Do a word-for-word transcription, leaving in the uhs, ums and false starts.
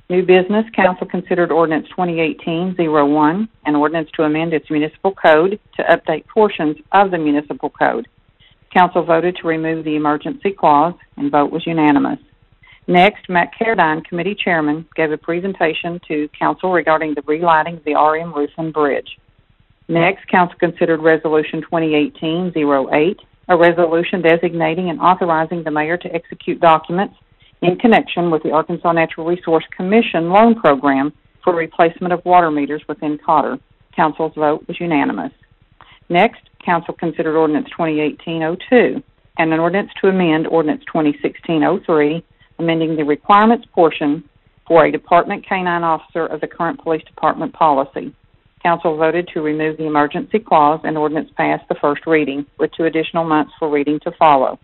New business, council considered ordinance twenty eighteen oh one, an ordinance to amend its municipal code to update portions of the municipal code. Council voted to remove the emergency clause, and vote was unanimous. Next, Matt Carradine, committee chairman, gave a presentation to council regarding the relighting of the R M Ruthven Bridge. Next, council considered resolution twenty eighteen oh eight, a resolution designating and authorizing the mayor to execute documents in connection with the Arkansas Natural Resource Commission loan program for replacement of water meters within Cotter. Council's vote was unanimous. Next, council considered ordinance twenty eighteen oh two and an ordinance to amend ordinance twenty sixteen oh three, amending the requirements portion for a department canine officer of the current police department policy. Council voted to remove the emergency clause, and ordinance passed the first reading, with two additional months for reading to follow.